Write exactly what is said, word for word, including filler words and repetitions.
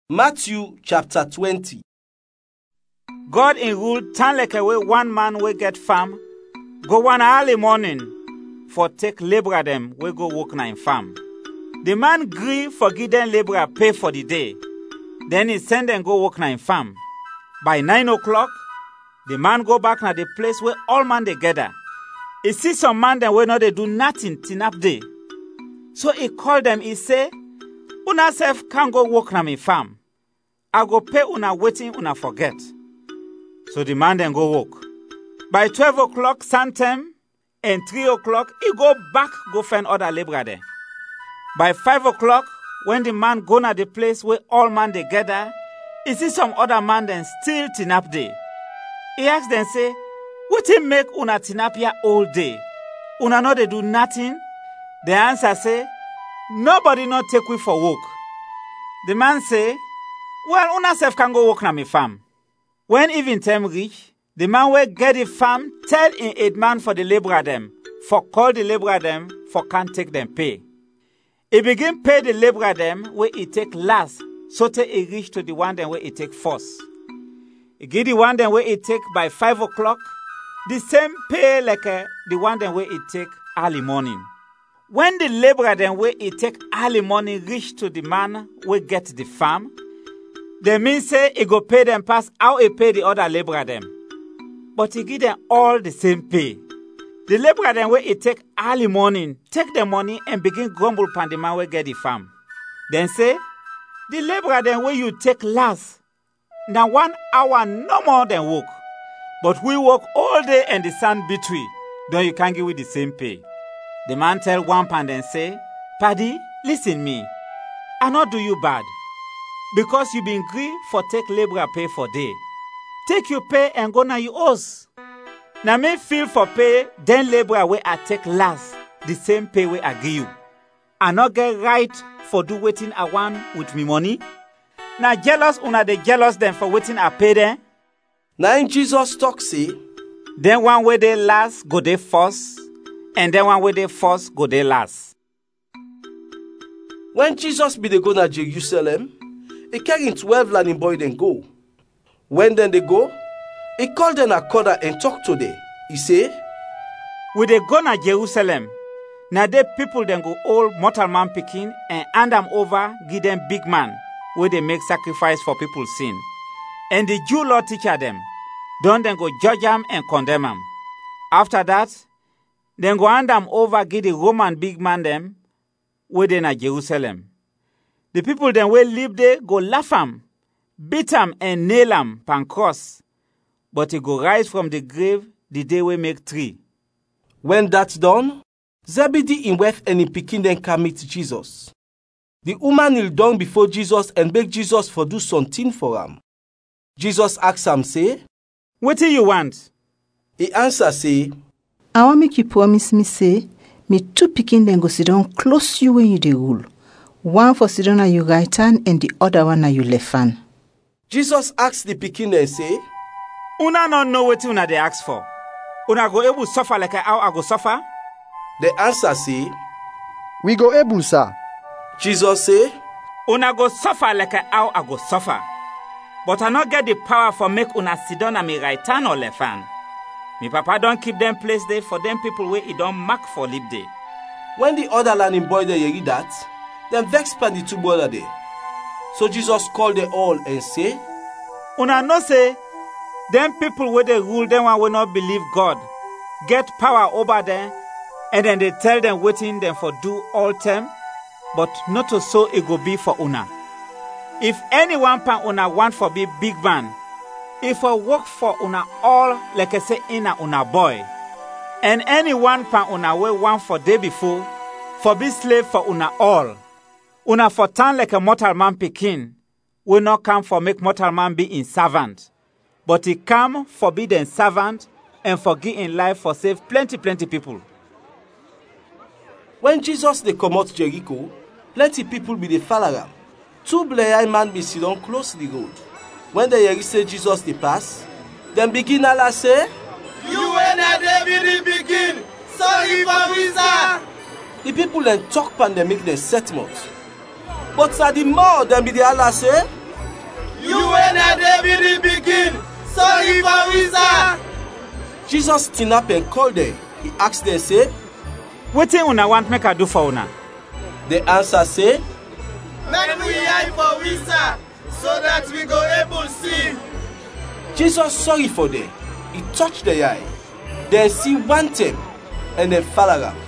Matthew chapter twenty. God in rule turn like away one man we get farm, go one early morning for take labourer them we go work na in farm. The man gree for give them labourer pay for the day. Then he send them go work na in farm. By nine o'clock, the man go back na the place where all man they gather. He see some man them we not they do nothing till up day. So he call them, he say, una self can go work na me farm. I go pay una waiting una forget. So the man then go work. By twelve o'clock, sometime, and three o'clock, he go back go find other labourer there. By five o'clock, when the man go na the place where all man they gather, he see some other man then still tin up there. He ask them say, what he make una tin up here all day? Una no they do nothing? The answer say, nobody not take we for work. The man say, well, una self can go work na me farm. When even time reach, the man will get the farm, tell in eight man for the labourer them, for call the labourer them, for can't take them pay. He begin pay the labourer them where he take last, so till he reach to the one them where he take first. He give the one them where he take by five o'clock, the same pay like uh, the one them where he take early morning. When the labourer them where he take early morning reach to the man where get the farm, they mean say he go pay them pass how he pay the other labourer them. But he give them all the same pay. The labourer them where he take early morning, take the money and begin grumble upon the man where get the farm. Then say, the labourer them where you take last, now one hour no more than work. But we work all day and the sun beat we, then you can't give we the same pay. The man tell one pan and say, Paddy, listen me, I not do you bad. Because you been gree for take labourer pay for day. Take your pay and go na you house. Now me feel for pay, then labourer where I take last, the same pay where I give you. I not get right for do waiting I want with me money. Now jealous una they jealous them for waiting I pay them. Now in Jesus talk say, then one way they last go they first, and then one way they first go they last. When Jesus be they go na Jerusalem, he carry twelve learning boy then go. When then they go, he call them a corner and talk to them. He say, we they go na Jerusalem. Now they people then go all mortal man picking and hand them over, give them big man, where they make sacrifice for people's sin. And the Jew law teacher them, don't then go judge them and condemn them. After that, then go hand them over, give the Roman big man them, where they na Jerusalem. The people then will live there, go laugh am, beat am and nail am pan cross. But he go rise from the grave the day we make three. When that's done, Zebedee in wife and in pikin then come meet Jesus. The woman kneel down before Jesus and beg Jesus for do something for him. Jesus ask am say, what do you want? He answer say, I want make you promise me say, me two pikin then go sit down close you when you dey rule. One for sit down at your right hand and the other one at your left hand. Jesus asked the pikin and say, una no know what una they ask for. Una go able suffer like how I go suffer? The answer say, we go able, sir. Jesus say, una go suffer like how I go suffer. But I not get the power for make una sit down at me right hand or left hand. Me papa don't keep them place there for them people where he don't mark for live there. When the other learning boy there hear that, then vex pan the two brother there. So Jesus called them all and say, una no say, them people where they rule them one will not believe God, get power over them, and then they tell them waiting them for do all time, but not to so it go be for una. If anyone pan una want for be big man, if I work for una all like I say in a una boy, and anyone pan una way want for day before, for be slave for una all. Una for turn like a mortal man pikin, will not come for make mortal man be in servant, but he come for be the servant and for give in life for save plenty plenty people. When Jesus they come out Jericho, plenty people be the follow am. Two blind man be sit down close the road. When they hear say Jesus they pass, then begin Allah say, you and David begin, sorry for visa. The people then talk pan them make them set mouth. But at the more than be the Allah say, You when a David begin. Sorry for we, sir. Jesus stand up and call them. He asked them, say, Wetin una want make I do for una? The answer say, Make we eye for we, sir, so that we go able see. Jesus sorry for them. He touched their eye. Then see one them and then follow them.